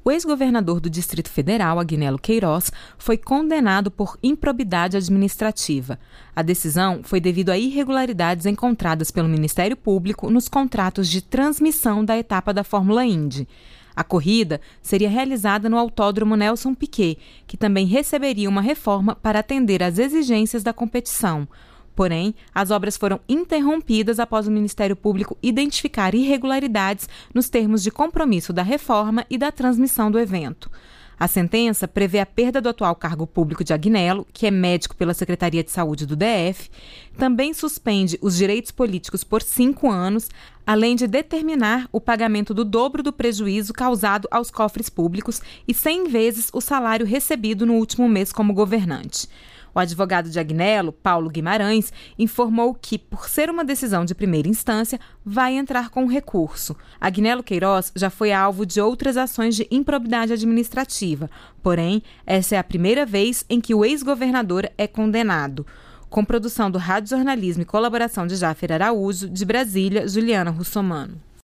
o ex-governador do Distrito Federal, Agnello Queiroz, foi condenado por improbidade administrativa. A decisão foi devido a irregularidades encontradas pelo Ministério Público nos contratos de transmissão da etapa da Fórmula Indy. A corrida seria realizada no Autódromo Nelson Piquet, que também receberia uma reforma para atender às exigências da competição. Porém, as obras foram interrompidas após o Ministério Público identificar irregularidades nos termos de compromisso da reforma e da transmissão do evento. A sentença prevê a perda do atual cargo público de Agnello, que é médico pela Secretaria de Saúde do DF, também suspende os direitos políticos por 5 anos, além de determinar o pagamento do dobro do prejuízo causado aos cofres públicos e 100 vezes o salário recebido no último mês como governante. O advogado de Agnello, Paulo Guimarães, informou que, por ser uma decisão de primeira instância, vai entrar com recurso. Agnello Queiroz já foi alvo de outras ações de improbidade administrativa, porém, essa é a primeira vez em que o ex-governador é condenado. Com produção do Rádio Jornalismo e colaboração de Jáfer Araújo, de Brasília, Juliana Russomano.